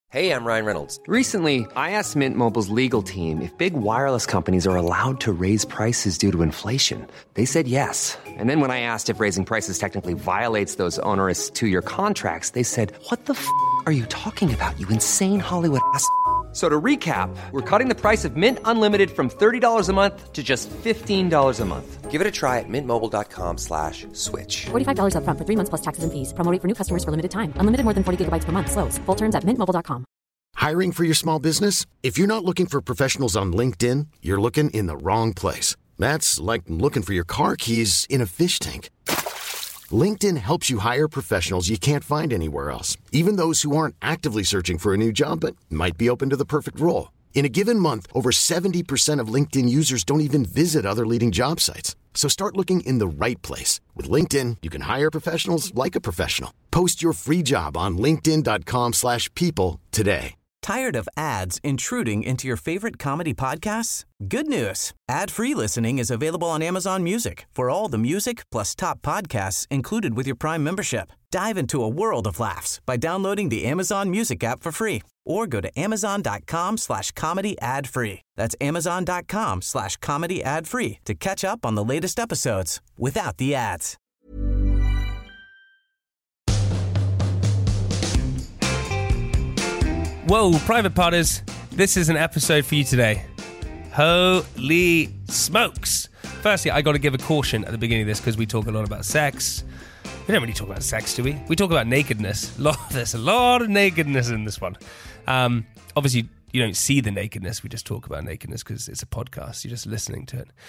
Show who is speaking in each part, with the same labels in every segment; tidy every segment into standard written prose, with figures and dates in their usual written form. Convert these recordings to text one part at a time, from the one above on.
Speaker 1: Hey, I'm Ryan Reynolds.
Speaker 2: Recently, I asked Mint Mobile's legal team if big wireless companies are allowed to raise prices due to inflation. They said yes. And then when I asked if raising prices technically violates those onerous two-year contracts, they said, "What the f*** are you talking about, you insane Hollywood ass?" So to recap, we're cutting the price of Mint Unlimited from $30 a month to just $15 a month.
Speaker 1: Give it a try at mintmobile.com/switch.
Speaker 3: $45 up front for 3 months plus taxes and fees. Promo rate for new customers for limited time. Unlimited more than 40 gigabytes per month. Slows full terms at mintmobile.com.
Speaker 4: Hiring for your small business? If you're not looking for professionals on LinkedIn, you're looking in the wrong place. That's like looking for your car keys in a fish tank. LinkedIn helps you hire professionals you can't find anywhere else, even those who aren't actively searching for a new job but might be open to the perfect role. In a given month, over 70% of LinkedIn users don't even visit other leading job sites. So start looking in the right place. With LinkedIn, you can hire professionals like a professional. Post your free job on linkedin.com/people today.
Speaker 5: Tired of ads intruding into your favorite comedy podcasts? Good news. Ad-free listening is available on Amazon Music for all the music plus top podcasts included with your Prime membership. Dive into a world of laughs by downloading the Amazon Music app for free or go to amazon.com/comedy ad-free. That's amazon.com/comedy ad-free to catch up on the latest episodes without the ads.
Speaker 6: Whoa, private partners, this is an episode for you today. Holy smokes. Firstly, I got to give a caution at the beginning of this because we talk a lot about sex. We don't really talk about sex, do we? We talk about nakedness. There's a lot of nakedness in this one. Obviously, you don't see the nakedness. We just talk about nakedness because it's a podcast. You're just listening to it.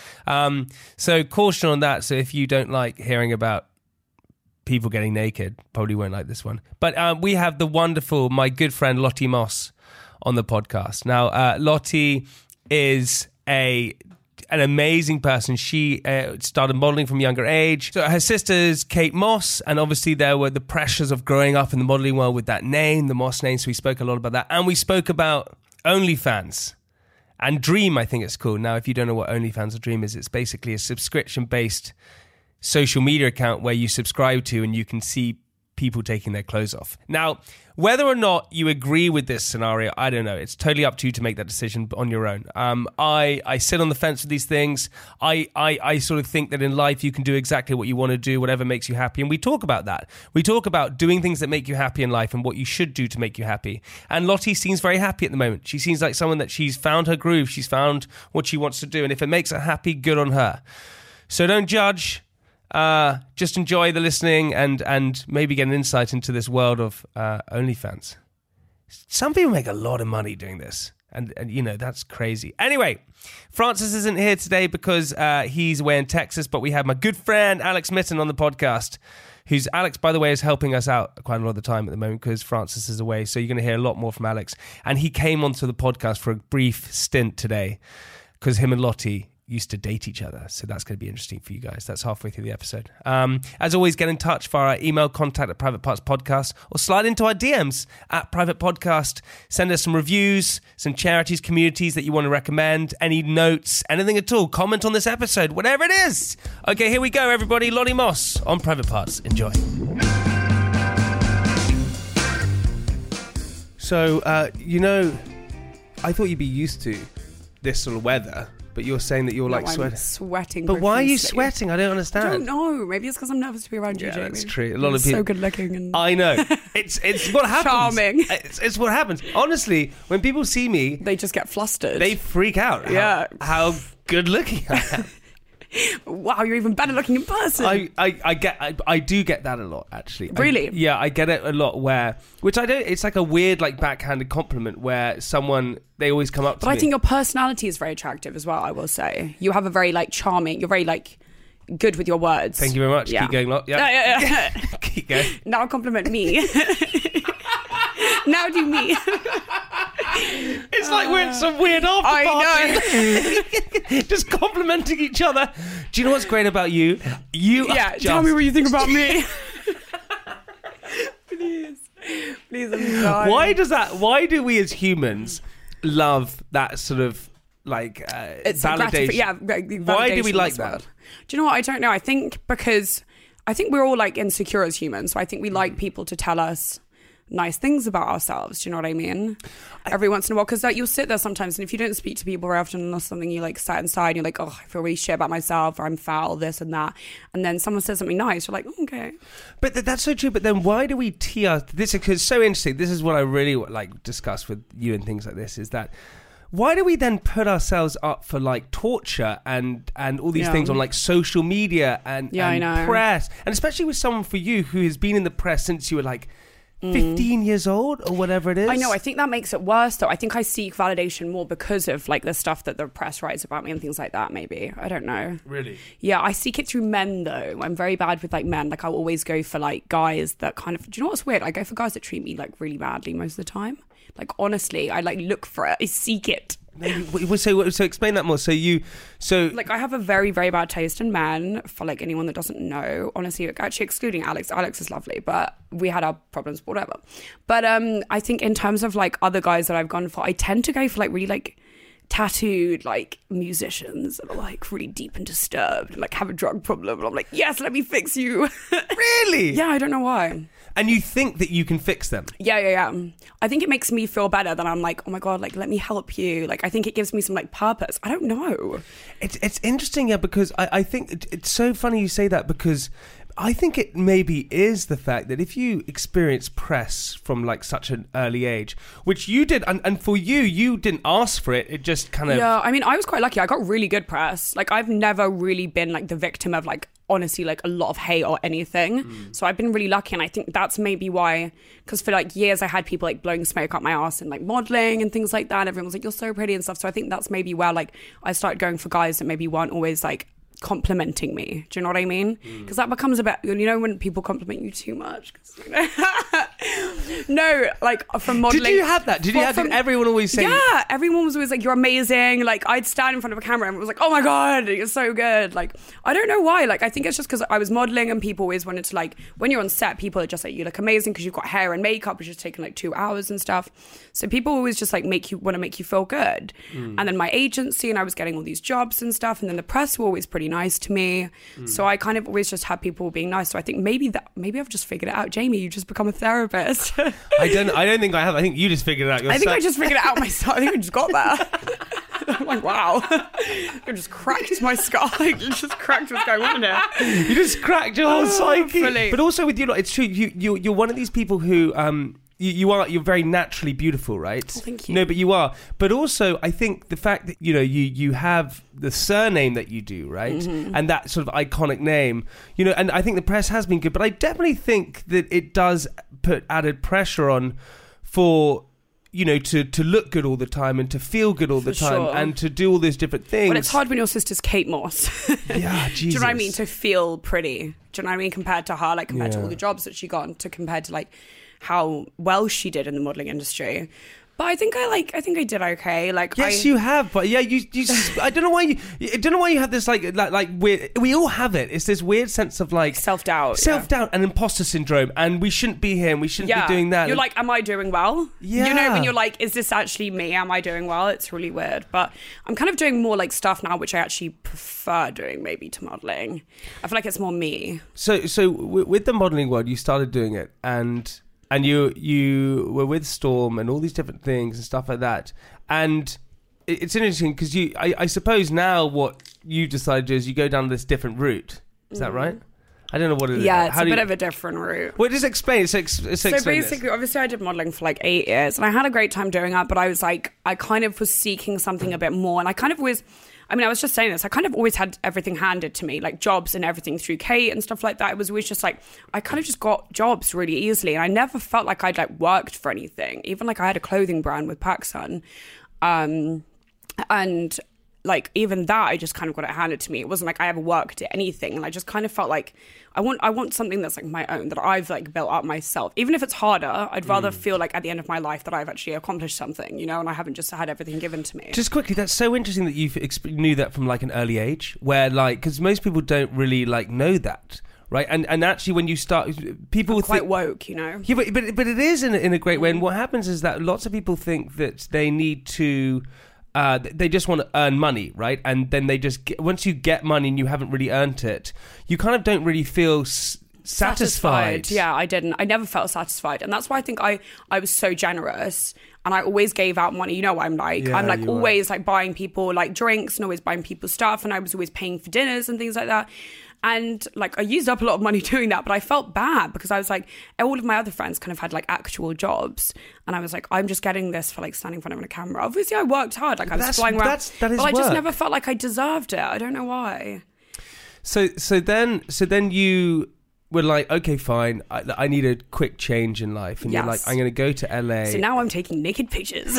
Speaker 6: So caution on that. So if you don't like hearing about people getting naked, probably won't like this one. But we have the wonderful, my good friend Lottie Moss on the podcast. Now, Lottie is an amazing person. She started modeling from a younger age. So her sister's Kate Moss, and obviously there were the pressures of growing up in the modeling world with that name, the Moss name. So we spoke a lot about that. And we spoke about OnlyFans and Dream, I think it's called. Now, if you don't know what OnlyFans or Dream is, it's basically a subscription-based social media account where you subscribe to and you can see people taking their clothes off. Now, whether or not you agree with this scenario, I don't know. It's totally up to you to make that decision on your own. I sit on the fence with these things. I sort of think that in life you can do exactly what you want to do, whatever makes you happy. And we talk about that. We talk about doing things that make you happy in life and what you should do to make you happy. And Lottie seems very happy at the moment. She seems like someone that she's found her groove. She's found what she wants to do. And if it makes her happy, good on her. So don't judge. Just enjoy the listening and maybe get an insight into this world of OnlyFans. Some people make a lot of money doing this, and you know, that's crazy. Anyway, Francis isn't here today because he's away in Texas, but we have my good friend Alex Mitten on the podcast, who's, Alex, by the way, is helping us out quite a lot of the time at the moment because Francis is away, so you're going to hear a lot more from Alex. And he came onto the podcast for a brief stint today because him and Lottie used to date each other. So that's going to be interesting for you guys. That's halfway through the episode. As always, get in touch via our email, contact@privatepartspodcast, or slide into our DMs at Private Podcast. Send us some reviews, some charities, communities that you want to recommend, any notes, anything at all. Comment on this episode, whatever it is. Okay, here we go, everybody. Lottie Moss on Private Parts. Enjoy. So, I thought you'd be used to this sort of weather. But you're saying that you're
Speaker 7: I'm sweating.
Speaker 6: But why are you sweating? I don't understand.
Speaker 7: I don't know. Maybe it's because I'm nervous to be around you, Jamie.
Speaker 6: That's true. A lot of people
Speaker 7: so good looking and
Speaker 6: I know. It's what happens.
Speaker 7: Charming.
Speaker 6: It's what happens. Honestly, when people see me,
Speaker 7: they just get flustered.
Speaker 6: They freak out. How good looking I am.
Speaker 7: Wow, you're even better looking in person.
Speaker 6: I do get that a lot, actually.
Speaker 7: Really?
Speaker 6: I get it a lot which I don't, it's like a weird like backhanded compliment where they always come up to me.
Speaker 7: But I think your personality is very attractive as well, I will say. You have a very like charming, you're very like good with your words.
Speaker 6: Thank you very much. Yeah. Keep going, lot. Yeah. Keep going.
Speaker 7: Now compliment me. Now do me.
Speaker 6: It's like we're at some weird after party.
Speaker 7: I know.
Speaker 6: Just complimenting each other. Do you know what's great about you?
Speaker 7: Tell me what you think about me. Please, I'm sorry.
Speaker 6: Why do we as humans love that sort of like
Speaker 7: it's
Speaker 6: validation?
Speaker 7: Validation
Speaker 6: why do we like that?
Speaker 7: Do you know what? I don't know. I think because we're all like insecure as humans. So I think we like people to tell us nice things about ourselves. Do you know what I mean? Every once in a while, because like, you'll sit there sometimes, and if you don't speak to people very often or something, you like sat inside and you're like, oh, I feel really shit about myself, or I'm foul, this and that, and then someone says something nice, you're like, okay.
Speaker 6: But that's so true. But then why do we tee our this? Because it's so interesting. This is what I really like discuss with you and things like this. Is that why do we then put ourselves up for like torture and all these things on like social media and
Speaker 7: I know.
Speaker 6: press, and especially with someone for you who has been in the press since you were like 15 years old or whatever it is?
Speaker 7: I know. I think that makes it worse, though. I think I seek validation more because of like the stuff that the press writes about me and things like that. Maybe, I don't know.
Speaker 6: Really?
Speaker 7: Yeah, I seek it through men, though. I'm very bad with like men. Like I'll always go for like guys that kind of. Do you know what's weird? I go for guys that treat me like really badly most of the time. Like honestly, I like look for it. I seek it.
Speaker 6: So explain that more. So
Speaker 7: like I have a very, very bad taste in men. For like anyone that doesn't know, honestly, actually excluding Alex. Alex is lovely, but we had our problems, whatever. But I think in terms of like other guys that I've gone for, I tend to go for like really like tattooed like musicians that are like really deep and disturbed, like have a drug problem, and I'm like, yes, let me fix you.
Speaker 6: Really?
Speaker 7: Yeah, I don't know why.
Speaker 6: And you think that you can fix them?
Speaker 7: Yeah. I think it makes me feel better than I'm like, oh my God, like, let me help you. Like, I think it gives me some, like, purpose. I don't know.
Speaker 6: It's interesting, yeah, because I think it's so funny you say that, because I think it maybe is the fact that if you experience press from, like, such an early age, which you did, and for you didn't ask for it, it just kind of...
Speaker 7: Yeah, I mean, I was quite lucky. I got really good press. Like, I've never really been, like, the victim of, like, honestly like a lot of hate or anything. So I've been really lucky, and I think that's maybe why, because for like years I had people like blowing smoke up my ass and like modeling and things like that. Everyone was like, you're so pretty and stuff. So I think that's maybe where like I started going for guys that maybe weren't always like complimenting me. Do you know what I mean? Because that becomes a bit, you know, when people compliment you too much. You know? No, like from modeling.
Speaker 6: Did you have that? Did everyone always say?
Speaker 7: Yeah, everyone was always like, you're amazing. Like I'd stand in front of a camera and it was like, oh my God, you're so good. Like I don't know why. Like I think it's just because I was modeling and people always wanted to like, when you're on set, people are just like, you look amazing because you've got hair and makeup, which is taking like 2 hours and stuff. So people always just like want to make you feel good. And then my agency, and I was getting all these jobs and stuff, and then the press were always pretty nice to me. So I kind of always just had people being nice. So I think maybe I've just figured it out. Jamie, you just become a therapist.
Speaker 6: I don't think I have. I think you just figured it out yourself.
Speaker 7: I think I just figured it out myself. I think I just got there. I'm like, wow. I just cracked my skull. I just cracked what's going on here.
Speaker 6: You just cracked your whole psyche.
Speaker 7: Fully.
Speaker 6: But also with you, it's true. You're one of these people who you're very naturally beautiful, right?
Speaker 7: Oh, thank you.
Speaker 6: No, but you are. But also, I think the fact that you have the surname that you do, right, and that sort of iconic name, and I think the press has been good. But I definitely think that it does put added pressure on for to look good all the time and to feel good all the time and to do all these different things.
Speaker 7: Well, it's hard when your sister's Kate Moss.
Speaker 6: Yeah, Jesus.
Speaker 7: Do you know what I mean? To feel pretty. Do you know what I mean? Compared to her, like compared to all the jobs that she got, compared to like how well she did in the modeling industry. But I think I did okay. Like
Speaker 6: yes, you have. But yeah, you I don't know why you have this like weird. We all have it. It's this weird sense of like
Speaker 7: self-doubt
Speaker 6: and imposter syndrome, and we shouldn't be here and we shouldn't be doing that.
Speaker 7: You're like, am I doing well?
Speaker 6: Yeah.
Speaker 7: You know, when you're like, is this actually me? Am I doing well? It's really weird. But I'm kind of doing more like stuff now, which I actually prefer doing maybe to modeling. I feel like it's more me. So
Speaker 6: with the modeling world, you started doing it, and you were with Storm and all these different things and stuff like that. And it's interesting because I suppose now what you decided to do is you go down this different route. Is that right? I don't know what it is.
Speaker 7: Yeah, it's a bit of a different route.
Speaker 6: Well, just explain. So
Speaker 7: basically, obviously I did modelling for like 8 years and I had a great time doing that, but I was like, I kind of was seeking something a bit more, and I kind of was... I mean, I was just saying this. I kind of always had everything handed to me, like jobs and everything through Kate and stuff like that. It was always just like, I kind of just got jobs really easily. And I never felt like I'd like worked for anything. Even like I had a clothing brand with PacSun. And like even that, I just kind of got it handed to me. It wasn't like I ever worked at anything. And I just kind of felt like I want something that's like my own, that I've like built up myself. Even if it's harder, I'd rather feel like at the end of my life that I've actually accomplished something, and I haven't just had everything given to me.
Speaker 6: Just quickly, that's so interesting that you knew that from like an early age, where like, because most people don't really like know that. Right, and actually, when you start, people
Speaker 7: I'm quite woke,
Speaker 6: Yeah, but it is in a great way. And what happens is that lots of people think that they need to. They just want to earn money, right? And then they just once you get money and you haven't really earned it, you kind of don't really feel satisfied.
Speaker 7: Yeah, I didn't. I never felt satisfied. And that's why I think I was so generous. And I always gave out money. You know what I'm like.
Speaker 6: Yeah,
Speaker 7: I'm like
Speaker 6: you
Speaker 7: always like buying people like drinks and always buying people stuff. And I was always paying for dinners and things like that. And like I used up a lot of money doing that, but I felt bad because I was like, all of my other friends kind of had like actual jobs. And I was like, I'm just getting this for like standing in front of a camera. Obviously I worked hard. Like I was flying around.
Speaker 6: That is
Speaker 7: but I just
Speaker 6: work.
Speaker 7: never felt like I deserved it. I don't know why.
Speaker 6: So then you were like, okay, fine. I need a quick change in life, and
Speaker 7: Yes.
Speaker 6: you're like, I'm going to go to LA.
Speaker 7: So now I'm taking naked pictures.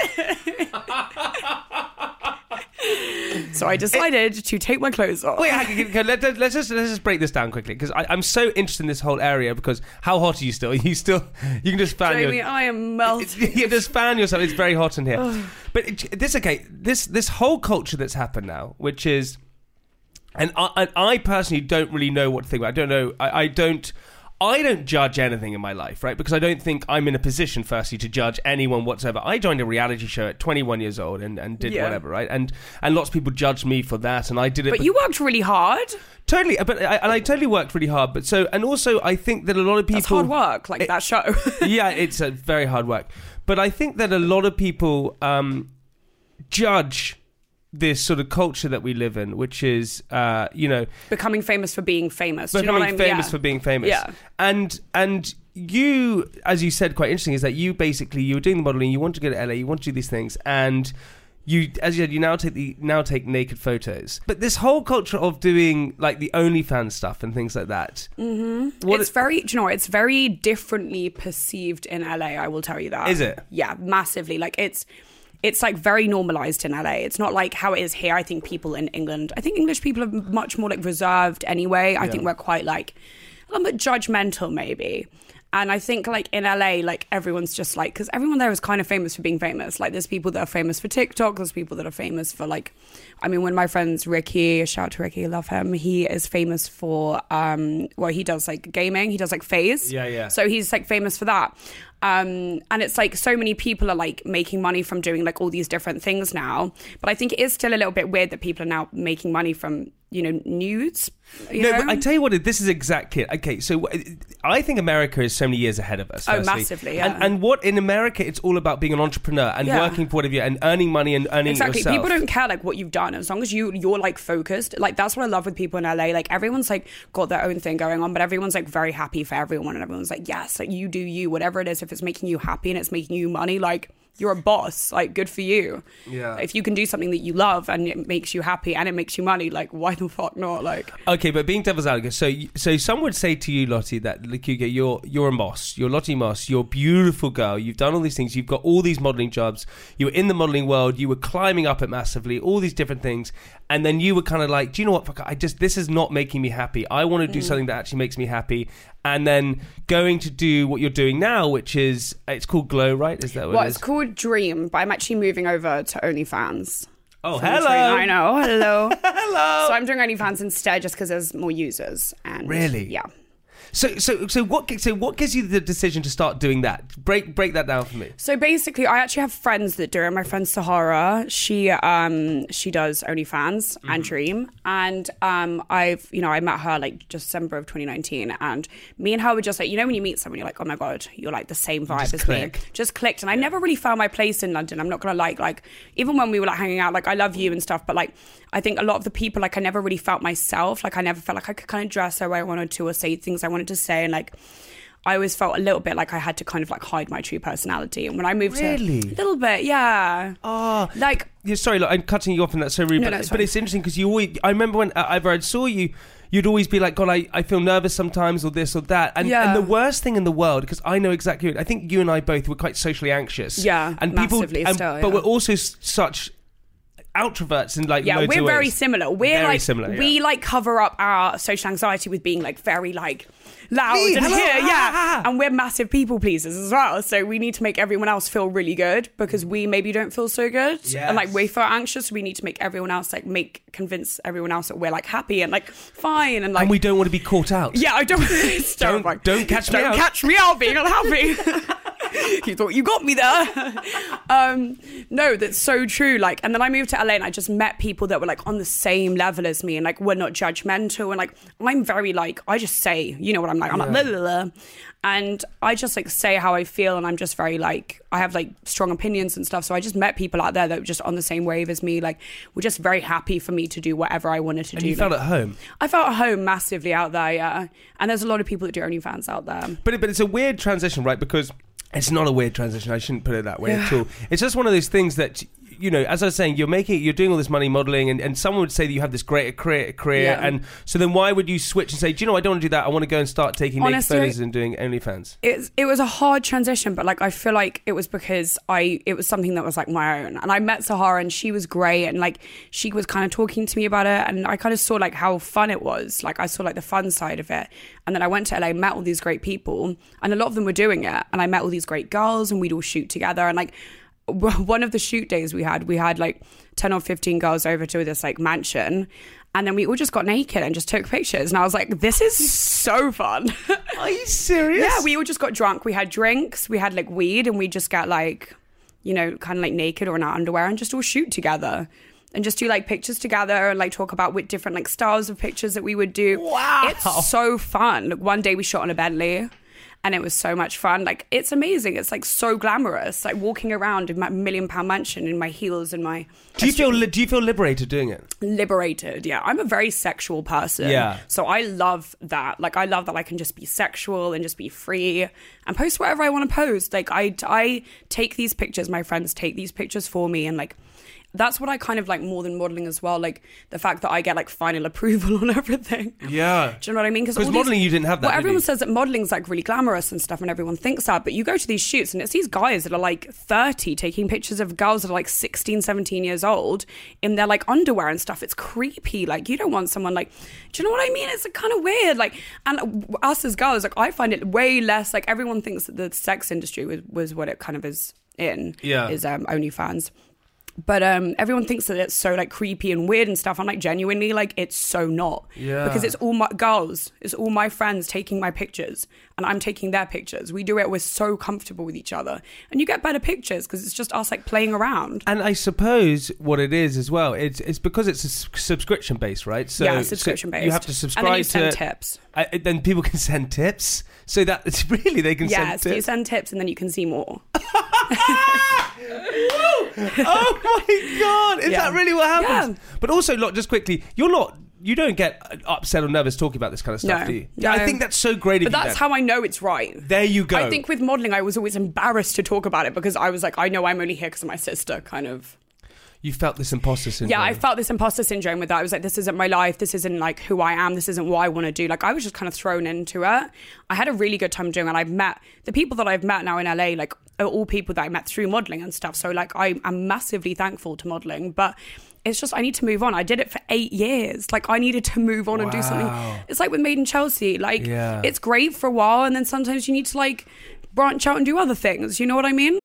Speaker 7: So I decided to take my clothes off.
Speaker 6: Wait, let's just break this down quickly because I'm so interested in this whole area. Because how hot are you still? You can just fan
Speaker 7: Jamie, I am melting.
Speaker 6: You just fan yourself. It's very hot in here. But this whole culture that's happened now, which is, and I personally don't really know what to think about. I don't know. I don't judge anything in my life, right? Because I don't think I'm in a position, firstly, to judge anyone whatsoever. I joined a reality show at 21 years old and did whatever, right? And lots of people judged me for that, and I did it.
Speaker 7: But you worked really hard.
Speaker 6: Totally, but I totally worked really hard. But and also I think that a lot of people...
Speaker 7: That's hard work, like that show.
Speaker 6: Yeah, it's a very hard work. But I think that a lot of people judge this sort of culture that we live in, which is,
Speaker 7: becoming famous for being famous.
Speaker 6: Becoming famous for being famous.
Speaker 7: Yeah.
Speaker 6: And you, as you said, quite interesting, is that you were doing the modelling, you want to go to LA, you want to do these things, and you, as you said, you now take naked photos. But this whole culture of doing like the OnlyFans stuff and things like that. Mm-hmm.
Speaker 7: It's very differently perceived in LA, I will tell you that.
Speaker 6: Is it?
Speaker 7: Yeah, massively. Like it's like very normalized in LA. It's not like how it is here. I think people in England, English people are much more like reserved anyway. I think we're quite like a little bit judgmental maybe. And I think like in LA, like everyone's just like, because everyone there is kind of famous for being famous. Like there's people that are famous for TikTok. There's people that are famous for like, I mean, when my friend's Ricky, shout out to Ricky, love him. He is famous for, he does like gaming. He does like FaZe.
Speaker 6: Yeah.
Speaker 7: So he's like famous for that. And it's like so many people are like making money from doing like all these different things now. But I think it is still a little bit weird that people are now making money from, nudes.
Speaker 6: But I tell you what, this is exactly it. Okay, so I think America is so many years ahead of us.
Speaker 7: Oh,
Speaker 6: firstly.
Speaker 7: massively, yeah.
Speaker 6: And what in America, it's all about being an entrepreneur and working for whatever and earning money and earning
Speaker 7: exactly.
Speaker 6: yourself.
Speaker 7: People don't care like what you've done as long as you're like focused. Like that's what I love with people in LA. Like everyone's like got their own thing going on, but everyone's like very happy for everyone, and everyone's like, yes, like you do you, whatever it is. If it's making you happy and it's making you money, like you're a boss, like good for you.
Speaker 6: Yeah.
Speaker 7: If you can do something that you love and it makes you happy and it makes you money, like why the fuck not? Like
Speaker 6: okay, but being devil's advocate, so some would say to you, Lottie, that like you're a Moss, you're Lottie Moss, you're a beautiful girl, you've done all these things, you've got all these modelling jobs, you were in the modelling world, you were climbing up it massively, all these different things, and then you were kind of like, do you know what? Fuck, this is not making me happy. I want to do something that actually makes me happy. And then going to do what you're doing now, which is, it's called Glow, right? Is that what it is?
Speaker 7: It's called Dream, but I'm actually moving over to OnlyFans.
Speaker 6: Oh,
Speaker 7: So
Speaker 6: hello.
Speaker 7: I know, hello.
Speaker 6: Hello.
Speaker 7: So I'm doing OnlyFans instead just because there's more users. And
Speaker 6: Really?
Speaker 7: Yeah.
Speaker 6: So what gives you the decision to start doing that? Break that down for me.
Speaker 7: So basically, I actually have friends that do it. My friend Sahara, she does OnlyFans and Dream, and I met her like December of 2019, and me and her were just like, when you meet someone, you're like, oh my god, you're like the same vibe as me. Just clicked, and I never really found my place in London. I'm not gonna like even when we were like hanging out, like I love you and stuff, but like I think a lot of the people, like I never really felt myself. Like I never felt like I could kind of dress the way I wanted to or say things I wanted to say, and like I always felt a little bit like I had to kind of like hide my true personality. And when I moved to a little bit, yeah.
Speaker 6: Oh,
Speaker 7: like
Speaker 6: yeah. Sorry, look, I'm cutting you off, and that's so rude.
Speaker 7: No,
Speaker 6: but it's interesting because I remember when I saw you. You'd always be like, God, I feel nervous sometimes, or this or that. And the worst thing in the world, because I know exactly, I think you and I both were quite socially anxious.
Speaker 7: Yeah, and massively still.
Speaker 6: But we're also such introverts in like loads
Speaker 7: we're
Speaker 6: of ways.
Speaker 7: very similar. We're
Speaker 6: very
Speaker 7: like
Speaker 6: similar,
Speaker 7: we like cover up our social anxiety with being like very like loud
Speaker 6: Me,
Speaker 7: and
Speaker 6: hello,
Speaker 7: here, and we're massive people pleasers as well. So we need to make everyone else feel really good because we maybe don't feel so good, and like we feel anxious. We need to make everyone else convince everyone else that we're like happy and like fine and like.
Speaker 6: And we don't want to be caught out.
Speaker 7: Yeah, I don't.
Speaker 6: Don't catch me out.
Speaker 7: Don't catch me out being unhappy. You thought you got me there. No, that's so true. Like, and then I moved to LA and I just met people that were like on the same level as me and like were not judgmental. And like, I'm very like, I just say, you know what I'm like? I'm like, blah, blah, blah. And I just like say how I feel, and I'm just very like, I have like strong opinions and stuff. So I just met people out there that were just on the same wave as me. Like, were just very happy for me to do whatever I wanted to do.
Speaker 6: You felt at home?
Speaker 7: I felt at home massively out there, yeah. And there's a lot of people that do OnlyFans out there.
Speaker 6: But it's a weird transition, right? Because it's not a weird transition. I shouldn't put it that way at all. It's just one of those things that, you know, as I was saying, you're doing all this money modelling, and someone would say that you have this great career, and so then why would you switch and say, do you know, I don't want to do that, I want to go and start taking naked photos and doing OnlyFans?
Speaker 7: It was a hard transition, but like I feel like it was because it was something that was like my own, and I met Sahara and she was great, and like she was kind of talking to me about it, and I kind of saw like how fun it was, like I saw like the fun side of it, and then I went to LA, met all these great people, and a lot of them were doing it, and I met all these great girls, and we'd all shoot together, and like one of the shoot days we had like 10 or 15 girls over to this like mansion, and then we all just got naked and just took pictures, and I was like, this is so fun.
Speaker 6: Are you serious?
Speaker 7: Yeah, we all just got drunk, we had drinks, we had like weed, and we just got like, you know, kind of like naked or in our underwear and just all shoot together and just do like pictures together and like talk about with different like styles of pictures that we would do.
Speaker 6: Wow,
Speaker 7: it's so fun. Like one day we shot on a Bentley, and it was so much fun. Like, it's amazing. It's like so glamorous. Like walking around in my £1 million mansion in my heels and my...
Speaker 6: Do you feel liberated doing it?
Speaker 7: Liberated, yeah. I'm a very sexual person.
Speaker 6: Yeah.
Speaker 7: So I love that. Like, I love that I can just be sexual and just be free and post whatever I want to post. Like, I take these pictures. My friends take these pictures for me, and like... That's what I kind of like more than modelling as well. Like the fact that I get like final approval on everything.
Speaker 6: Yeah.
Speaker 7: Do you know what I mean?
Speaker 6: Because modelling, you didn't have that.
Speaker 7: Well, everyone says that modeling's like really glamorous and stuff, and everyone thinks that. But you go to these shoots and it's these guys that are like 30 taking pictures of girls that are like 16, 17 years old in their like underwear and stuff. It's creepy. Like you don't want someone like, do you know what I mean? It's like, kind of weird. Like, and us as girls, like I find it way less, like everyone thinks that the sex industry was what it kind of is in.
Speaker 6: Yeah.
Speaker 7: Is OnlyFans. But everyone thinks that it's so like creepy and weird and stuff. I'm like, genuinely, like it's so not.
Speaker 6: Yeah.
Speaker 7: Because it's all my girls, it's all my friends taking my pictures, and I'm taking their pictures. We do it. We're so comfortable with each other, and you get better pictures because it's just us like playing around.
Speaker 6: And I suppose what it is as well, it's because it's a subscription based, right? So
Speaker 7: yeah, subscription based.
Speaker 6: You have to subscribe,
Speaker 7: and then you send tips.
Speaker 6: Then people can send tips. So that it's really they can send tips.
Speaker 7: Yes, you send tips, and then you can see more.
Speaker 6: Oh my god! Is that really what happens?
Speaker 7: Yeah.
Speaker 6: But also, look, just quickly, you don't get upset or nervous talking about this kind of stuff, do you?
Speaker 7: No.
Speaker 6: I think that's so great of you.
Speaker 7: But that's how I know it's right.
Speaker 6: There you go.
Speaker 7: I think with modelling, I was always embarrassed to talk about it because I was like, I know I'm only here because of my sister, kind of.
Speaker 6: You felt this imposter syndrome.
Speaker 7: Yeah, I felt this imposter syndrome with that. I was like, this isn't my life. This isn't like who I am. This isn't what I want to do. Like, I was just kind of thrown into it. I had a really good time doing it. And I've met the people that I've met now in LA, like, are all people that I met through modelling and stuff. So, like, I'm massively thankful to modelling. But it's just, I need to move on. I did it for 8 years. Like, I needed to move on and do something. It's like with Made in Chelsea. Like, it's great for a while. And then sometimes you need to, like, branch out and do other things. You know what I mean?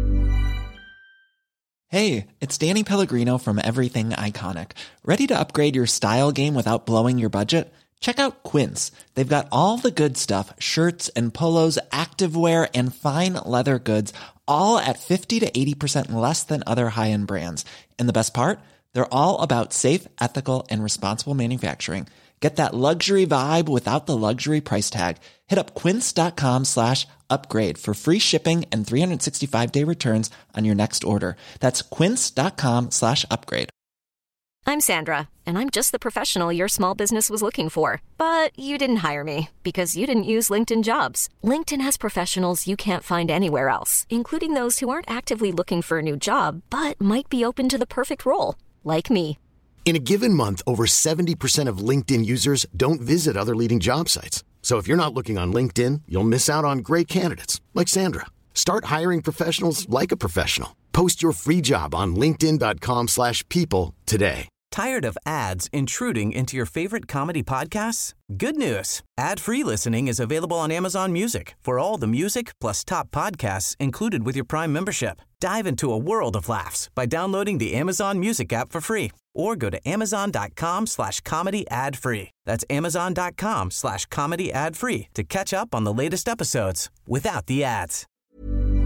Speaker 8: Hey, it's Danny Pellegrino from Everything Iconic. Ready to upgrade your style game without blowing your budget? Check out Quince. They've got all the good stuff, shirts and polos, activewear, and fine leather goods, all at 50 to 80% less than other high-end brands. And the best part? They're all about safe, ethical, and responsible manufacturing. Get that luxury vibe without the luxury price tag. Hit up quince.com/upgrade for free shipping and 365-day returns on your next order. That's quince.com/upgrade.
Speaker 9: I'm Sandra, and I'm just the professional your small business was looking for. But you didn't hire me because you didn't use LinkedIn Jobs. LinkedIn has professionals you can't find anywhere else, including those who aren't actively looking for a new job, but might be open to the perfect role, like me.
Speaker 4: In a given month, over 70% of LinkedIn users don't visit other leading job sites. So if you're not looking on LinkedIn, you'll miss out on great candidates like Sandra. Start hiring professionals like a professional. Post your free job on linkedin.com/people today.
Speaker 5: Tired of ads intruding into your favorite comedy podcasts? Good news. Ad-free listening is available on Amazon Music for all the music plus top podcasts included with your Prime membership. Dive into a world of laughs by downloading the Amazon Music app for free or go to amazon.com/comedy ad-free. That's amazon.com/comedy ad-free to catch up on the latest episodes without the ads.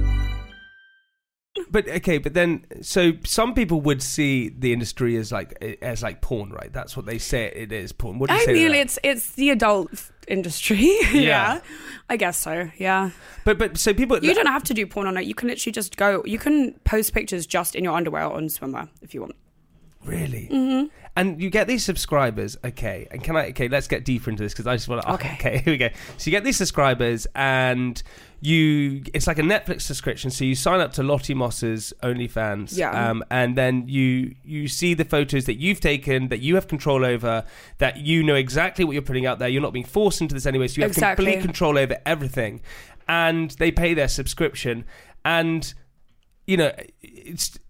Speaker 6: But then so some people would see the industry as like porn, right? That's what they say it is, porn. What do you say to that?
Speaker 7: it's the adult industry. Yeah. I guess so. Yeah.
Speaker 6: But so people,
Speaker 7: you don't have to do porn on it. You can literally just go. You can post pictures just in your underwear on swimwear if you want.
Speaker 6: Really? Mm-hmm. And you get these subscribers, okay? And let's get deeper into this because I just want to. Okay, here we go. So you get these subscribers, and it's like a Netflix subscription. So you sign up to Lottie Moss's OnlyFans, and then you see the photos that you've taken, that you have control over, that you know exactly what you're putting out there. You're not being forced into this anyway, so you have complete control over everything. And they pay their subscription, and you know it's.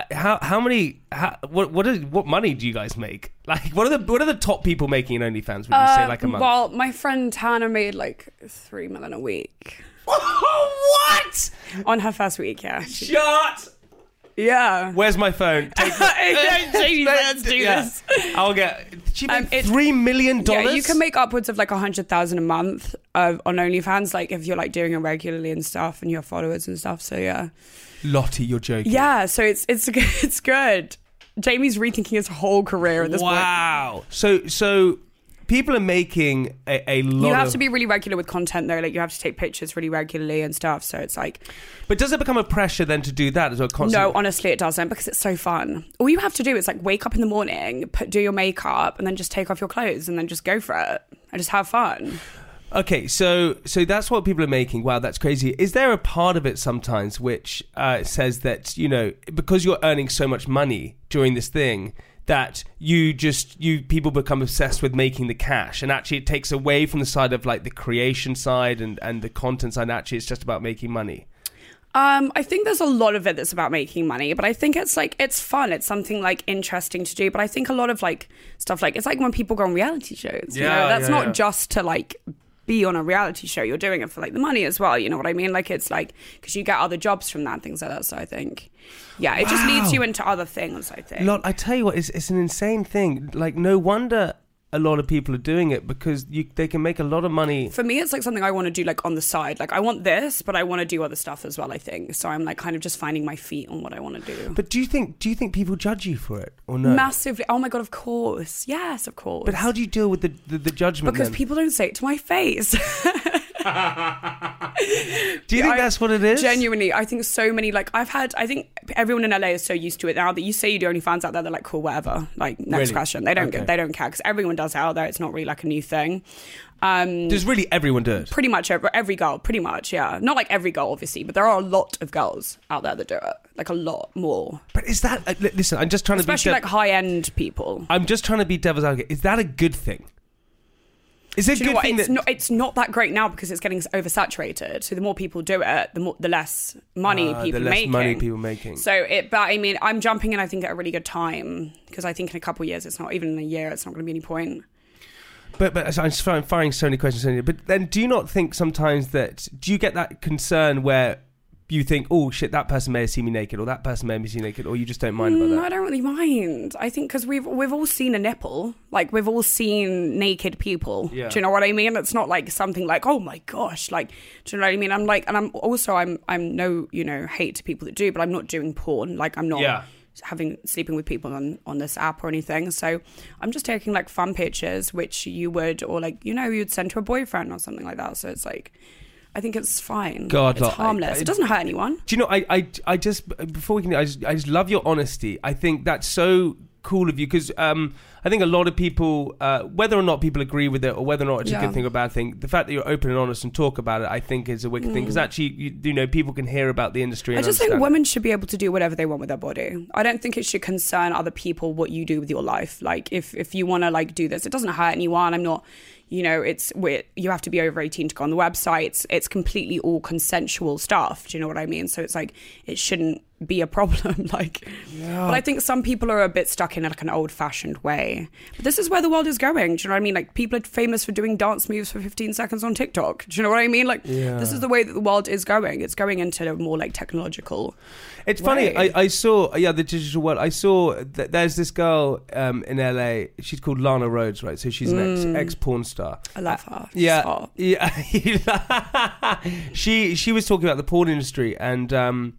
Speaker 6: What money do you guys make? Like, what are the top people making in OnlyFans? Would you say like a month?
Speaker 7: Well, my friend Hannah made like $3 million a week.
Speaker 6: What?
Speaker 7: On her first week, yeah.
Speaker 6: Shut.
Speaker 7: Yeah.
Speaker 6: Where's my phone?
Speaker 7: Let's do this.
Speaker 6: I'll get. She made $3 million.
Speaker 7: Yeah, you can make upwards of like 100,000 a month on OnlyFans, like if you're like doing it regularly and stuff, and you have followers and stuff. So yeah.
Speaker 6: Lottie, you're joking.
Speaker 7: Yeah, so it's good. Jamie's rethinking his whole career at this point.
Speaker 6: Wow. So people are making a lot.
Speaker 7: You have to be really regular with content though. Like you have to take pictures really regularly and stuff. So it's like.
Speaker 6: But does it become a pressure then to do that as well? Constantly?
Speaker 7: No, honestly, it doesn't because it's so fun. All you have to do is like wake up in the morning, do your makeup, and then just take off your clothes and then just go for it and just have fun.
Speaker 6: Okay, so that's what people are making. Wow, that's crazy. Is there a part of it sometimes which says that, you know, because you're earning so much money during this thing, that people become obsessed with making the cash, and actually it takes away from the side of like the creation side and the content side, and actually it's just about making money?
Speaker 7: I think there's a lot of it that's about making money, but I think it's like, it's fun. It's something like interesting to do. But I think a lot of like stuff like, it's like when people go on reality shows, you know, that's not just to like be on a reality show. You're doing it for like the money as well. You know what I mean? Like it's like, because you get other jobs from that, things like that. So I think, yeah, it just leads you into other things, I think.
Speaker 6: I tell you what, it's an insane thing. Like no wonder a lot of people are doing it, because they can make a lot of money.
Speaker 7: For me, it's like something I want to do like on the side. Like I want this, but I want to do other stuff as well, I think. So I'm like kind of just finding my feet on what I want to do.
Speaker 6: But do you think people judge you for it or no?
Speaker 7: Massively. Oh my God, of course. Yes, of course.
Speaker 6: But how do you deal with the judgment
Speaker 7: Because
Speaker 6: then?
Speaker 7: people don't say it to my face.
Speaker 6: Do you think that's what it is?
Speaker 7: Genuinely, I think so many, like I think everyone in LA is so used to it now that you say you do OnlyFans out there, they're like, cool, whatever. Like next question. They don't care because everyone does it out there. It's not really like a new thing.
Speaker 6: Does really everyone do it?
Speaker 7: Pretty much every girl, pretty much, yeah. Not like every girl, obviously, but there are a lot of girls out there that do it. Like a lot more.
Speaker 6: But is that, listen, I'm just trying
Speaker 7: especially like high-end people.
Speaker 6: I'm just trying to be devil's advocate. Is that a good thing? Is it a good thing
Speaker 7: it's not that great now because it's getting oversaturated. So the more people do it, the less money people making. So but I mean, I'm jumping in, I think, at a really good time, because I think in a couple of years, it's not even in a year, it's not going to be any point.
Speaker 6: But I'm just firing so many questions in here. But then, do you not think sometimes do you get that concern where you think, oh shit, that person may have seen me naked, or that person may have seen me naked, or you just don't mind about that?
Speaker 7: I don't really mind. I think because we've all seen a nipple, like we've all seen naked people. Yeah. Do you know what I mean? It's not like something like, oh my gosh, like, do you know what I mean? I'm like, and I'm also I'm no, you know, hate to people that do, but I'm not doing porn. Like I'm not sleeping with people on this app or anything. So I'm just taking like fun pictures, which you would, or like, you know, you'd send to a boyfriend or something like that. So it's like, I think it's fine.
Speaker 6: God,
Speaker 7: it's harmless. It doesn't hurt anyone.
Speaker 6: Do you know? I just before we can, I just love your honesty. I think that's so cool of you, because I think a lot of people, whether or not people agree with it or whether or not it's a good thing or a bad thing, the fact that you're open and honest and talk about it, I think is a wicked thing, because actually, you know, people can hear about the industry. And
Speaker 7: I just think women should be able to do whatever they want with their body. I don't think it should concern other people what you do with your life. Like if you want to like do this, it doesn't hurt anyone. I'm not. You know, you have to be over 18 to go on the website. It's completely all consensual stuff. Do you know what I mean? So it's like, it shouldn't be a problem. Like, but I think some people are a bit stuck in like an old fashioned way. But this is where the world is going. Do you know what I mean? Like, people are famous for doing dance moves for 15 seconds on TikTok. Do you know what I mean? Like, this is the way that the world is going. It's going into a more like technological.
Speaker 6: It's funny. I saw the digital world. I saw that there's this girl in LA. She's called Lana Rhodes, right? So she's an ex porn star.
Speaker 7: I love her.
Speaker 6: She was talking about the porn industry, and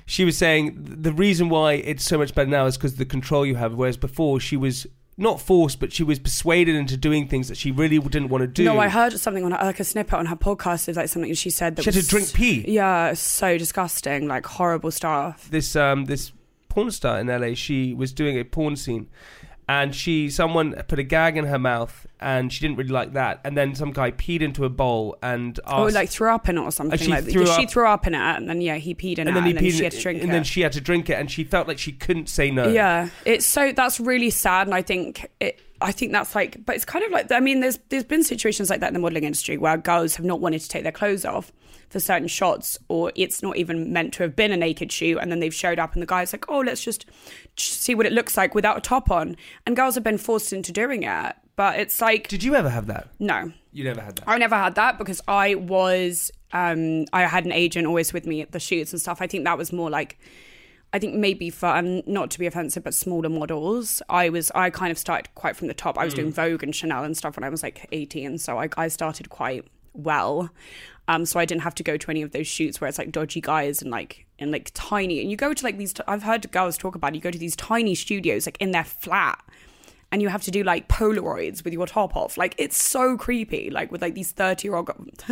Speaker 6: she was saying the reason why it's so much better now is because of the control you have, whereas before she was not forced, but she was persuaded into doing things that she really didn't want to do.
Speaker 7: No, I heard something on like a snippet on her podcast. Is like something she said that
Speaker 6: she had to drink pee.
Speaker 7: Yeah, it's so disgusting, like horrible stuff.
Speaker 6: This porn star in LA, she was doing a porn scene, and someone put a gag in her mouth, and she didn't really like that. And then some guy peed into a bowl and asked,
Speaker 7: like threw up in it or something.
Speaker 6: She
Speaker 7: threw up in it, and then he peed in it, and then she had to drink it.
Speaker 6: And then she had to drink it, and she felt like she couldn't say no.
Speaker 7: Yeah, that's really sad, and I think that's like, but it's kind of like, I mean, there's been situations like that in the modelling industry where girls have not wanted to take their clothes off for certain shots, or it's not even meant to have been a naked shoot, and then they've showed up and the guy's like, oh, let's just see what it looks like without a top on, and girls have been forced into doing it. But it's like,
Speaker 6: did you ever have that?
Speaker 7: No,
Speaker 6: you never had that.
Speaker 7: I never had that because I was I had an agent always with me at the shoots and stuff. I think that was more like, I think maybe for, and not to be offensive, but smaller models. I kind of started quite from the top. I was doing Vogue and Chanel and stuff when I was like 18, so I started quite well. So I didn't have to go to any of those shoots where it's like dodgy guys and like tiny. And you go to like these, I've heard girls talk about it, you go to these tiny studios like in their flat, and you have to do like Polaroids with your top off. Like, it's so creepy, like with like these 30-year-old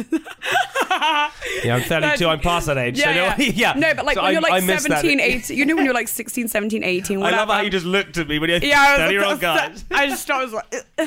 Speaker 6: Yeah, I'm 32, I'm past that age.
Speaker 7: Yeah. No, but like
Speaker 6: so
Speaker 7: when you're like 17, 18, you know, when you're like 16, 17, 18, whatever.
Speaker 6: I love how you just looked at me when you're 30-year-old guys.
Speaker 7: I was like...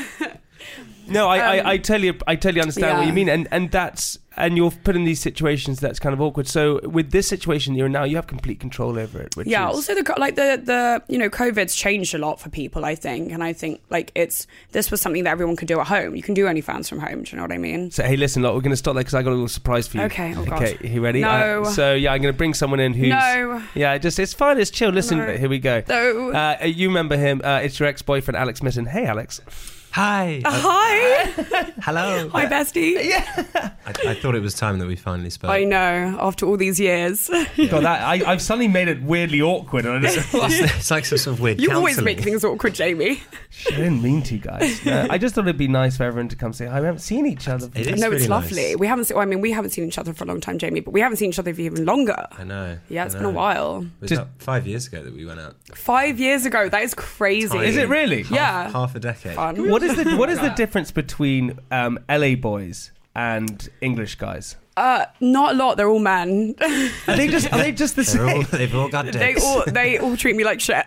Speaker 6: No, I totally understand what you mean, and you're put in these situations that's kind of awkward. So with this situation you're in now, you have complete control over it. Which
Speaker 7: also the you know, COVID's changed a lot for people, I think, and I think like this was something that everyone could do at home. You can do OnlyFans from home. Do you know what I mean?
Speaker 6: So hey, listen, look, we're going to stop there because I got a little surprise for you.
Speaker 7: Okay. Oh God.
Speaker 6: Okay, you ready?
Speaker 7: No.
Speaker 6: So yeah, I'm going to bring someone in who's it's fine, it's chill. Listen, here we go.
Speaker 7: No.
Speaker 6: You remember him? It's your ex-boyfriend Alex Mitten. Hey, Alex.
Speaker 10: Hi.
Speaker 7: Hi.
Speaker 10: Hello.
Speaker 7: Hi, bestie.
Speaker 6: Yeah.
Speaker 10: I thought it was time that we finally spoke.
Speaker 7: I know, after all these years.
Speaker 6: God, I've suddenly made it weirdly awkward.
Speaker 10: It's like some sort of weird
Speaker 7: You
Speaker 10: counselling.
Speaker 7: always make things awkward, Jamie.
Speaker 6: I didn't mean to, guys. No, I just thought it'd be nice for everyone to come say hi. We haven't seen each other.
Speaker 10: It is
Speaker 7: no,
Speaker 10: really
Speaker 7: it's lovely.
Speaker 10: nice.
Speaker 7: We haven't seen each other for a long time, Jamie, but we haven't seen each other for even longer.
Speaker 10: I know.
Speaker 7: Yeah, it's been a while.
Speaker 10: It was about 5 years ago that we went out.
Speaker 7: 5 years ago. That is crazy.
Speaker 10: Tiny.
Speaker 6: Is it really?
Speaker 7: Yeah.
Speaker 10: Half a decade.
Speaker 7: Fun.
Speaker 6: What is the difference between LA boys and English guys?
Speaker 7: Not a lot. They're all men.
Speaker 6: Are they just the same?
Speaker 10: They've all got dicks.
Speaker 7: They all treat me like shit.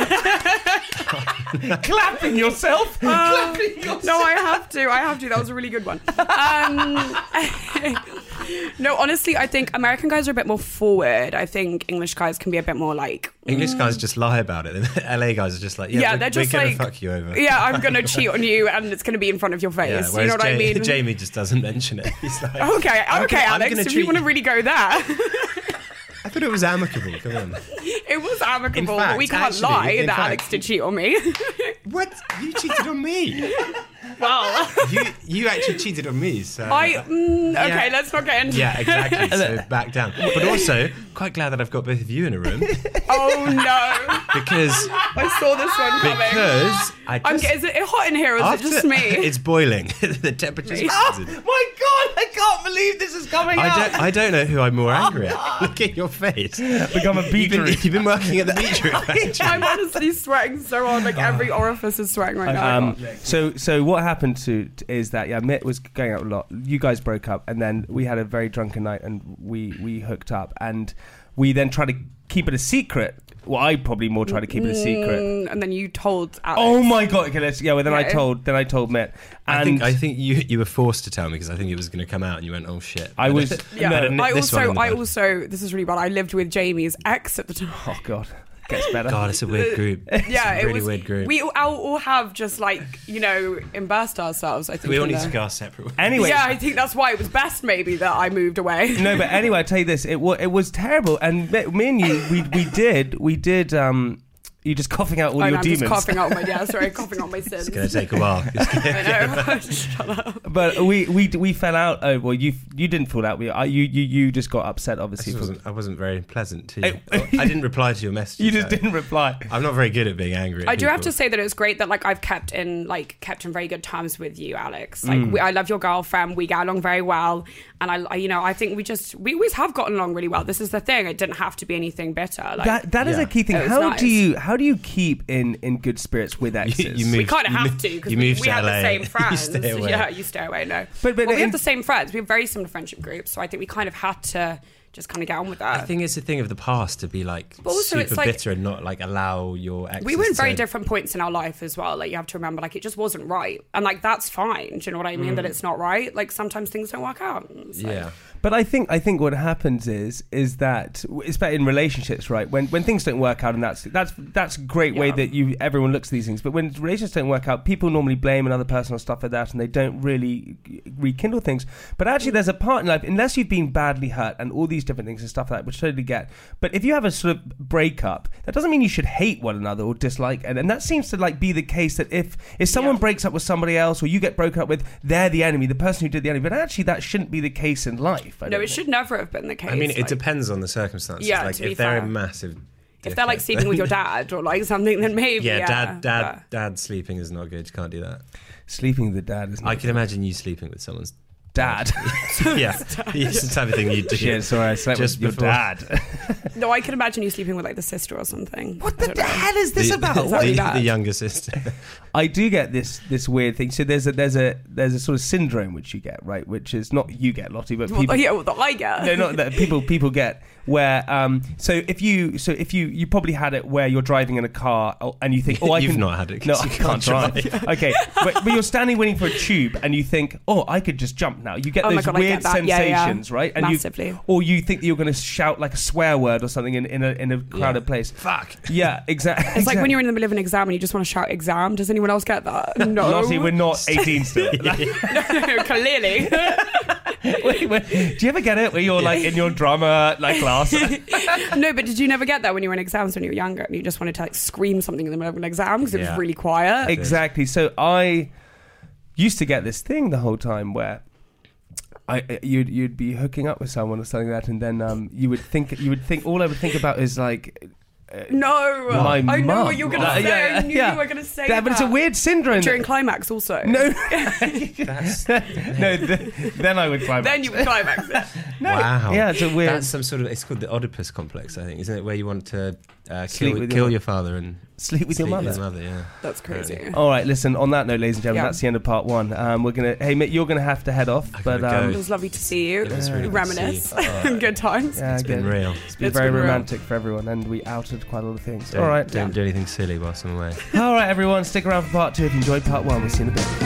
Speaker 6: Clapping yourself. Clapping yourself.
Speaker 7: No, I have to. That was a really good one. No, honestly, I think American guys are a bit more forward. I think English guys can be a bit more like...
Speaker 10: English guys just lie about it. LA guys are just like,
Speaker 7: they're just
Speaker 10: we're
Speaker 7: like,
Speaker 10: gonna fuck you over.
Speaker 7: Yeah, I'm gonna cheat on you, and it's gonna be in front of your face.
Speaker 10: Yeah,
Speaker 7: you know what I mean?
Speaker 10: Jamie just doesn't mention it. He's like,
Speaker 7: okay, Alex. If you want to really go there,
Speaker 10: I thought it was amicable. Come on.
Speaker 7: It was amicable,
Speaker 10: fact,
Speaker 7: but we can't
Speaker 10: actually,
Speaker 7: lie that
Speaker 10: fact,
Speaker 7: Alex did cheat on me.
Speaker 10: What? You cheated on me.
Speaker 7: Well,
Speaker 10: you actually cheated on me. So
Speaker 7: okay, let's not get into
Speaker 10: Yeah, exactly. So back down. But also, quite glad that I've got both of you in a room.
Speaker 7: Oh no!
Speaker 10: Because
Speaker 7: I saw this one coming.
Speaker 10: Because
Speaker 7: is it hot in here, or is it just me?
Speaker 10: It's boiling. The temperature's risen.
Speaker 6: Oh my God! I can't believe this is coming out.
Speaker 10: I don't know who I'm more angry at. Look at your face.
Speaker 6: Become a beetroot.
Speaker 10: You've been working at the beetroot factory.
Speaker 7: I'm honestly sweating so hard, like every orifice is sweating right now.
Speaker 6: So what happened is that Mitt was going out a lot. You guys broke up, and then we had a very drunken night, and we hooked up, and we then tried to keep it a secret. Well, I probably more tried to keep it a secret.
Speaker 7: And then you told Alex.
Speaker 6: Oh my God! Okay, I told Mitt. And
Speaker 10: I think you were forced to tell me because I think it was going to come out, and you went, "Oh shit!"
Speaker 6: I was.
Speaker 7: I also. This is really bad. I lived with Jamie's ex at the time.
Speaker 6: Oh God. Gets better.
Speaker 10: God, it's a weird group.
Speaker 7: Yeah,
Speaker 10: it's a really weird group.
Speaker 7: We all have just like, embarrassed ourselves, I think.
Speaker 10: We all need to go our separate ways.
Speaker 6: Anyway.
Speaker 7: Yeah, I think that's why it was best maybe that I moved away.
Speaker 6: No, but anyway, I tell you this, it was terrible. And me and you, we did You're just coughing out all
Speaker 7: Oh,
Speaker 6: your
Speaker 7: no, I'm
Speaker 6: demons.
Speaker 7: just coughing out coughing out my sins.
Speaker 10: It's going to take a while.
Speaker 7: I know. Shut up.
Speaker 6: But we fell out. Oh well, you didn't fall out. You just got upset. Obviously,
Speaker 10: I wasn't very pleasant to you. I didn't reply to your message.
Speaker 6: You just didn't reply.
Speaker 10: I'm not very good at being angry at
Speaker 7: I do have
Speaker 10: people.
Speaker 7: to say that it's great that like I've kept in very good terms with you, Alex. Like I love your girlfriend. We get along very well, and I think we always have gotten along really well. This is the thing. It didn't have to be anything bitter. Like,
Speaker 6: that is a key thing.
Speaker 7: It was
Speaker 6: How
Speaker 7: nice.
Speaker 6: do you keep in good spirits with exes?
Speaker 10: You moved-
Speaker 7: we kind of have to because we
Speaker 10: to
Speaker 7: have
Speaker 10: LA.
Speaker 7: the same friends.
Speaker 10: stay away.
Speaker 7: Yeah, you stay away. No,
Speaker 6: But
Speaker 7: we
Speaker 6: in-
Speaker 7: have the same friends. We have very similar friendship groups, so I think we kind of had to just kind of get on with that.
Speaker 10: I think it's a thing of the past to be like
Speaker 7: But also
Speaker 10: super
Speaker 7: it's like-
Speaker 10: bitter and not like allow your exes
Speaker 7: we were in very
Speaker 10: to-
Speaker 7: different points in our life as well. Like you have to remember, like it just wasn't right, and like that's fine. Do you know what I mean? That it's not right. Like sometimes things don't work out. So.
Speaker 10: Yeah.
Speaker 6: But I think what happens is that it's better in relationships, right? When things don't work out, and that's a great way that everyone looks at these things. But when relationships don't work out, people normally blame another person or stuff like that, and they don't really rekindle things. But actually, there's a part in life, unless you've been badly hurt and all these different things and stuff like that, which I totally get. But if you have a sort of breakup, that doesn't mean you should hate one another or dislike, and that seems to like be the case. That if someone breaks up with somebody else, or you get broken up with, they're the enemy, the person who did the enemy. But actually, that shouldn't be the case in life.
Speaker 7: No, it should never have been the case.
Speaker 10: I mean, it
Speaker 7: like,
Speaker 10: depends on the circumstances.
Speaker 7: Yeah,
Speaker 10: like
Speaker 7: to be
Speaker 10: if they're
Speaker 7: fair.
Speaker 10: a massive
Speaker 7: if they're like sleeping with your dad or like something, then maybe.
Speaker 10: dad sleeping is not good. You can't do that.
Speaker 6: Sleeping with the dad is not
Speaker 10: I can imagine you sleeping with someone's
Speaker 6: dad.
Speaker 10: Yeah, it's the type of thing you do.
Speaker 6: Shit, sorry, I slept
Speaker 10: Just
Speaker 6: with your
Speaker 10: before-
Speaker 6: dad.
Speaker 7: No, I can imagine you sleeping with like the sister or something.
Speaker 6: What the hell is this about?
Speaker 10: The younger sister.
Speaker 6: I do get this weird thing. So there's a sort of syndrome which you get, right? Which is not you get, Lottie, but people.
Speaker 7: What I get.
Speaker 6: No, not that people get where. So if you probably had it where you're driving in a car and you think,
Speaker 10: You've not had it.
Speaker 6: No,
Speaker 10: 'cause
Speaker 6: I
Speaker 10: you
Speaker 6: can't drive. Okay, but you're standing waiting for a tube and you think, I could just jump now. You get
Speaker 7: Oh my
Speaker 6: those
Speaker 7: God, I
Speaker 6: weird
Speaker 7: get that. Yeah,
Speaker 6: sensations, right? And
Speaker 7: massively.
Speaker 6: or you think that you're going to shout like a swear word or something in a crowded place.
Speaker 10: Fuck.
Speaker 6: Yeah, exactly.
Speaker 7: It's like when you're in the middle of an exam and you just want to shout exam. Does anyone else get that? No.
Speaker 6: Lottie, we're not 18 still.
Speaker 7: No, clearly.
Speaker 6: Wait, do you ever get it where you're like in your drama like class?
Speaker 7: No, but did you never get that when you were in exams when you were younger and you just wanted to like scream something in the middle of an exam because it was really quiet?
Speaker 6: Exactly. So I used to get this thing the whole time where you'd be hooking up with someone or something like that, and then you would think all I would think about is like.
Speaker 7: No,
Speaker 6: my
Speaker 7: I know
Speaker 6: mum.
Speaker 7: what you're gonna say. I knew you were gonna say that.
Speaker 6: But it's a weird syndrome.
Speaker 7: During climax, also.
Speaker 6: No, then I would climax.
Speaker 7: Then you would climax.
Speaker 6: No.
Speaker 10: Wow.
Speaker 6: Yeah, it's a weird.
Speaker 10: That's some sort of. It's called the Oedipus complex, I think, isn't it? Where you want to
Speaker 6: Sleep
Speaker 10: kill
Speaker 6: with
Speaker 10: your father and
Speaker 6: sleep with your mother.
Speaker 10: Yeah,
Speaker 7: That's crazy.
Speaker 6: All right, listen. On that note, ladies and gentlemen, that's the end of part one. We're gonna. Hey, Mick, you're gonna have to head off. But
Speaker 10: go.
Speaker 7: It was lovely to see you.
Speaker 10: It was really good to
Speaker 7: Reminisce.
Speaker 10: see you.
Speaker 7: Good times.
Speaker 6: yeah,
Speaker 10: it's been
Speaker 6: good.
Speaker 10: real.
Speaker 6: It's been
Speaker 7: It's
Speaker 6: very
Speaker 7: been real.
Speaker 6: romantic for everyone, and we outed quite a lot of things.
Speaker 10: Don't,
Speaker 6: All right,
Speaker 10: don't do anything silly whilst I'm away.
Speaker 6: all right, everyone, stick around for part two if you enjoyed part one. We'll see you in a bit.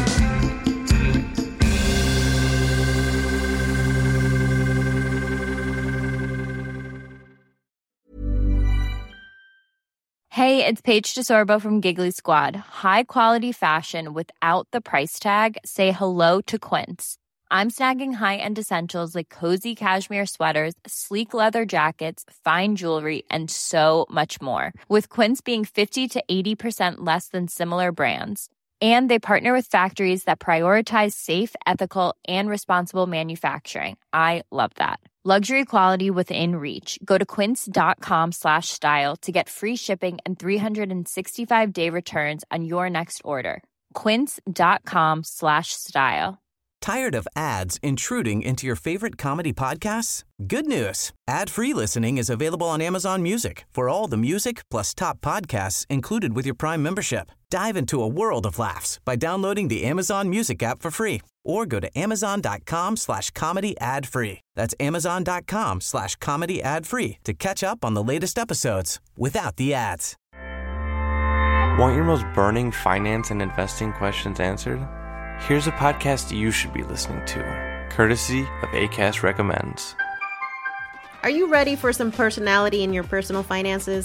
Speaker 11: Hey, it's Paige DeSorbo from Giggly Squad. High quality fashion without the price tag. Say hello to Quince. I'm snagging high-end essentials like cozy cashmere sweaters, sleek leather jackets, fine jewelry, and so much more. With Quince being 50 to 80% less than similar brands. And they partner with factories that prioritize safe, ethical, and responsible manufacturing. I love that. Luxury quality within reach. Go to quince.com/style to get free shipping and 365-day returns on your next order. Quince.com/style.
Speaker 5: Tired of ads intruding into your favorite comedy podcasts? Good news. Ad-free listening is available on Amazon Music for all the music plus top podcasts included with your Prime membership. Dive into a world of laughs by downloading the Amazon Music app for free or go to amazon.com/comedy ad-free. That's amazon.com/comedy ad-free to catch up on the latest episodes without the ads.
Speaker 12: Want your most burning finance and investing questions answered? Here's a podcast you should be listening to, courtesy of Acast Recommends.
Speaker 13: Are you ready for some personality in your personal finances?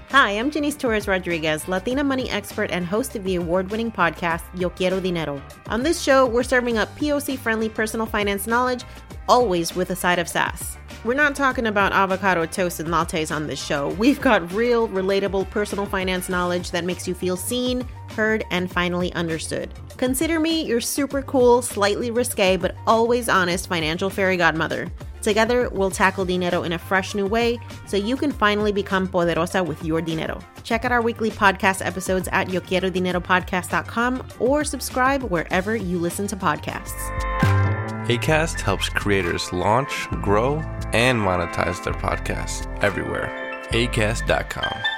Speaker 13: Hi, I'm Janice Torres-Rodriguez, Latina money expert and host of the award-winning podcast, Yo Quiero Dinero. On this show, we're serving up POC-friendly personal finance knowledge, always with a side of sass. We're not talking about avocado toast and lattes on this show. We've got real, relatable personal finance knowledge that makes you feel seen, heard, and finally understood. Consider me your super cool, slightly risque, but always honest financial fairy godmother. Together, we'll tackle dinero in a fresh new way so you can finally become poderosa with your dinero. Check out our weekly podcast episodes at YoQuieroDineroPodcast.com or subscribe wherever you listen to podcasts.
Speaker 12: Acast helps creators launch, grow, and monetize their podcasts everywhere. Acast.com.